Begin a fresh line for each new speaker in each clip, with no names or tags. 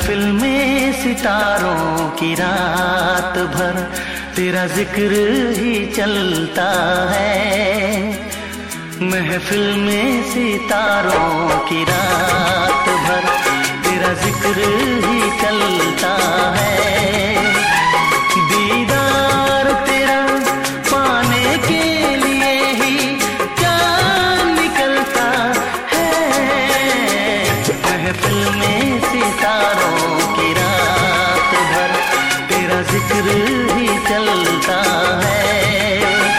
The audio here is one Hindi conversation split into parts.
महफिल में सितारों की रात भर तेरा जिक्र ही चलता है। महफिल में सितारों की रात भर तेरा जिक्र ही चलता है। दीदार तेरा पाने के लिए ही जान निकलता है। महफिल में सितारों की रात भर तेरा जिक्र ही चलता है।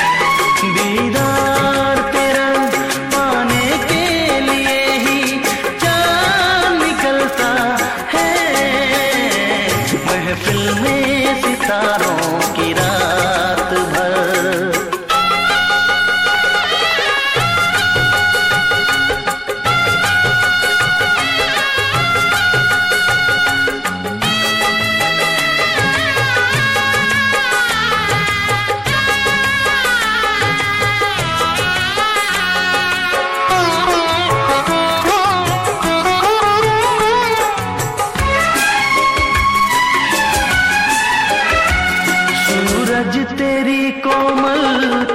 दीदार तेरा पाने के लिए ही जान निकलता है। महफिल में सितारों की रात भर। सूरज तेरी कोमल